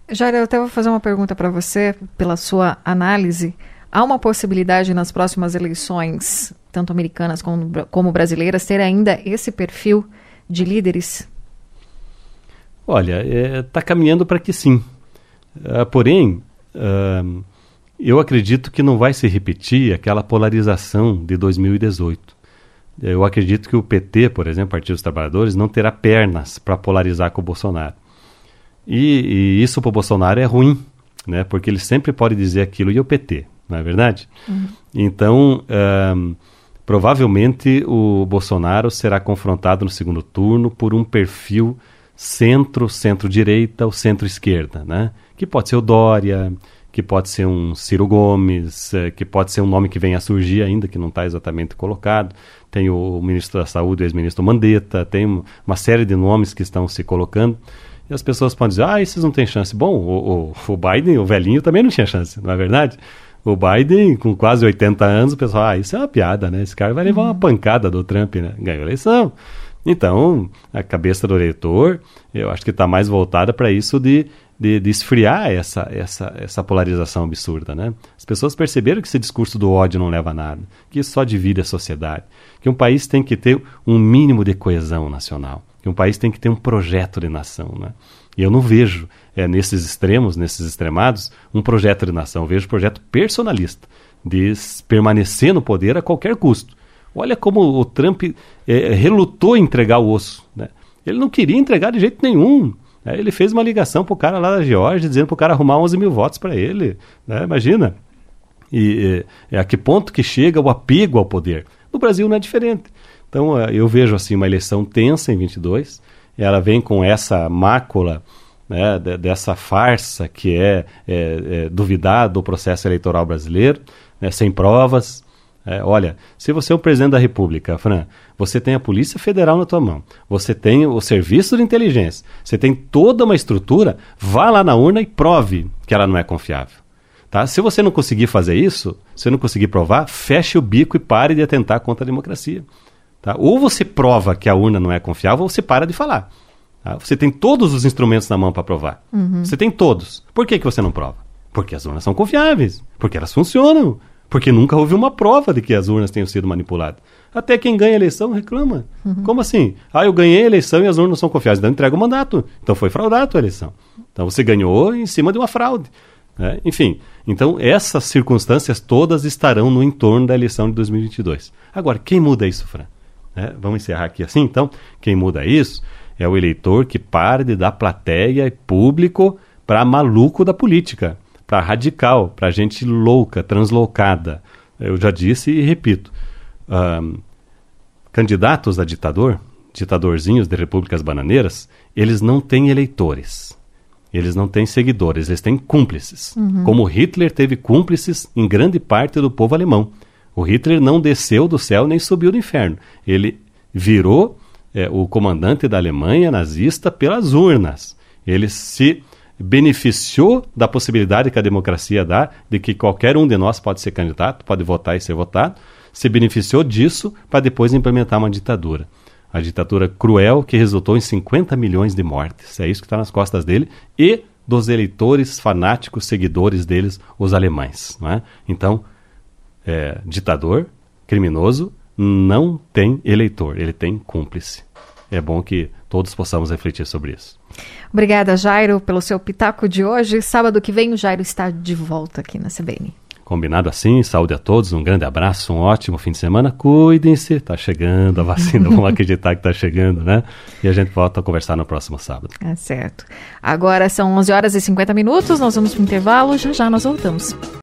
Jair, eu até vou fazer uma pergunta para você, pela sua análise. Há uma possibilidade nas próximas eleições, tanto americanas como brasileiras, ter ainda esse perfil de líderes? Olha, está caminhando para que sim. Porém, eu acredito que não vai se repetir aquela polarização de 2018. Eu acredito que o PT, por exemplo, Partido dos Trabalhadores, não terá pernas para polarizar com o Bolsonaro. E isso para o Bolsonaro é ruim, né? Porque ele sempre pode dizer aquilo e o PT, não é verdade? Uhum. Então, provavelmente o Bolsonaro será confrontado no segundo turno por um perfil centro-direita ou centro-esquerda, né? Que pode ser o Dória, que pode ser um Ciro Gomes, que pode ser um nome que venha a surgir ainda, que não está exatamente colocado. Tem o ministro da Saúde, o ex-ministro Mandetta, tem uma série de nomes que estão se colocando. E as pessoas podem dizer, esses não têm chance. Bom, o Biden, o velhinho, também não tinha chance, não é verdade? O Biden, com quase 80 anos, o pessoal, isso é uma piada, né? Esse cara vai levar uma pancada do Trump, né? Ganhou a eleição. Então, a cabeça do eleitor, eu acho que está mais voltada para isso de esfriar essa polarização absurda, né? As pessoas perceberam que esse discurso do ódio não leva a nada, que isso só divide a sociedade, que um país tem que ter um mínimo de coesão nacional, que um país tem que ter um projeto de nação, né? E eu não vejo, nesses extremos, nesses extremados, um projeto de nação. Eu vejo um projeto personalista, de permanecer no poder a qualquer custo. Olha como o Trump relutou em entregar o osso, né? Ele não queria entregar de jeito nenhum. Ele fez uma ligação para o cara lá da Geórgia, dizendo para o cara arrumar 11 mil votos para ele, né? Imagina. E a que ponto que chega o apego ao poder. No Brasil não é diferente. Então eu vejo assim uma eleição tensa em 22, ela vem com essa mácula, né, dessa farsa que é duvidar do processo eleitoral brasileiro, né, sem provas. Olha, se você é o presidente da República, Fran, você tem a Polícia Federal na tua mão, você tem o Serviço de Inteligência, você tem toda uma estrutura, vá lá na urna e prove que ela não é confiável. Tá? Se você não conseguir fazer isso, se não conseguir provar, feche o bico e pare de atentar contra a democracia. Tá? Ou você prova que a urna não é confiável, ou você para de falar. Tá? Você tem todos os instrumentos na mão para provar. Uhum. Você tem todos. Por que você não prova? Porque as urnas são confiáveis, porque elas funcionam. Porque nunca houve uma prova de que as urnas tenham sido manipuladas. Até quem ganha a eleição reclama. Uhum. Como assim? Eu ganhei a eleição e as urnas não são confiáveis. Então entrega o mandato. Então foi fraudado a eleição. Então você ganhou em cima de uma fraude. Enfim, então essas circunstâncias todas estarão no entorno da eleição de 2022. Agora, quem muda isso, Fran? Vamos encerrar aqui assim, então. Quem muda isso é o eleitor que para de dar plateia e público para maluco da política. Para radical, para gente louca, translocada. Eu já disse e repito, candidatos a ditadorzinhos de repúblicas bananeiras, eles não têm eleitores, eles não têm seguidores, eles têm cúmplices. Uhum. Como Hitler teve cúmplices em grande parte do povo alemão. O Hitler não desceu do céu nem subiu do inferno. Ele virou o comandante da Alemanha nazista pelas urnas. Ele se beneficiou da possibilidade que a democracia dá, de que qualquer um de nós pode ser candidato, pode votar e ser votado, se beneficiou disso para depois implementar uma ditadura. A ditadura cruel que resultou em 50 milhões de mortes. É isso que está nas costas dele e dos eleitores fanáticos, seguidores deles, os alemães. Não é? Então, ditador, criminoso, não tem eleitor, ele tem cúmplice. É bom que todos possamos refletir sobre isso. Obrigada, Jairo, pelo seu pitaco de hoje. Sábado que vem o Jairo está de volta aqui na CBN. Combinado assim, saúde a todos, um grande abraço, um ótimo fim de semana, cuidem-se, está chegando a vacina, vamos acreditar que está chegando, né? E a gente volta a conversar no próximo sábado. Certo. Agora são 11h50, nós vamos para o intervalo, já nós voltamos.